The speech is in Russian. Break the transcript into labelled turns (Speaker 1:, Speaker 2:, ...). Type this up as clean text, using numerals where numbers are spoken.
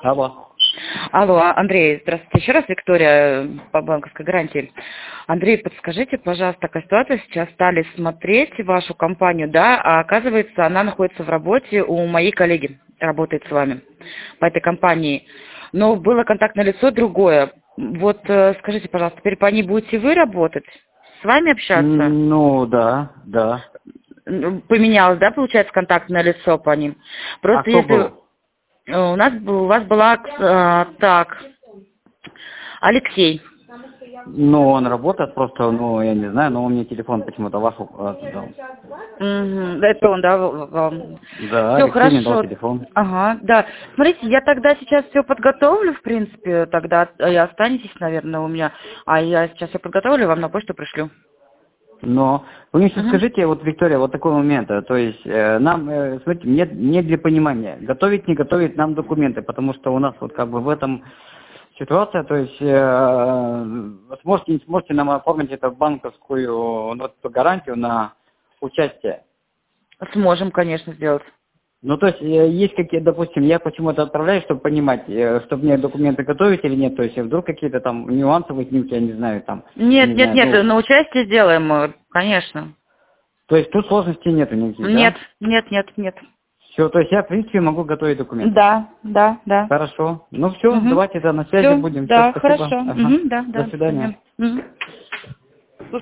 Speaker 1: Алло.
Speaker 2: Алло, Андрей, здравствуйте. Еще раз Виктория по банковской гарантии. Андрей, подскажите, пожалуйста, такая ситуация. Сейчас стали смотреть вашу компанию, да, а оказывается, она находится в работе у моей коллеги, работает с вами по этой компании. Но было контактное лицо другое. Вот скажите, пожалуйста, теперь по ней будете вы работать? С вами общаться?
Speaker 1: Ну, да.
Speaker 2: Поменялось, да, получается, контактное лицо по ним?
Speaker 1: А
Speaker 2: Просто
Speaker 1: кто
Speaker 2: если
Speaker 1: был?
Speaker 2: у вас была так, Алексей.
Speaker 1: Ну, он работает просто, я не знаю, но он мне телефон почему-то ваш дал.
Speaker 2: Это он, да, вам?
Speaker 1: Да,
Speaker 2: Все
Speaker 1: Алексей мне дал
Speaker 2: хорошо.
Speaker 1: телефон.
Speaker 2: Ага, да. Смотрите, я тогда сейчас все подготовлю, в принципе, тогда и останетесь, наверное, у меня. А я сейчас все подготовлю, вам на почту пришлю.
Speaker 1: Но вы мне сейчас
Speaker 2: Мгм.
Speaker 1: скажите, вот, Виктория, вот такой момент. То есть нам, смотрите, мне для понимания, готовить, не готовить нам документы, потому что у нас вот как бы в этом ситуация, то есть сможете, не сможете нам оформить эту банковскую эту гарантию на участие.
Speaker 2: Сможем, конечно, сделать.
Speaker 1: Ну, то есть, есть какие, допустим, я почему-то отправляю, чтобы понимать, чтобы мне документы готовить или нет, то есть, вдруг какие-то там нюансы возникнут, я не знаю, там,
Speaker 2: Нет,
Speaker 1: не
Speaker 2: нет,
Speaker 1: знаю,
Speaker 2: нет, на участие сделаем, конечно.
Speaker 1: то есть, тут сложностей нету никаких,
Speaker 2: Нет,
Speaker 1: да?
Speaker 2: нет, нет, нет.
Speaker 1: Все, то есть, я, в принципе, могу готовить документы.
Speaker 2: Да, да, да.
Speaker 1: Хорошо. Ну, все, давайте, на связи
Speaker 2: Все,
Speaker 1: будем. Все,
Speaker 2: да,
Speaker 1: спасибо.
Speaker 2: хорошо.
Speaker 1: Ага.
Speaker 2: Да,
Speaker 1: До
Speaker 2: до
Speaker 1: свидания.
Speaker 2: свидания. Мгм.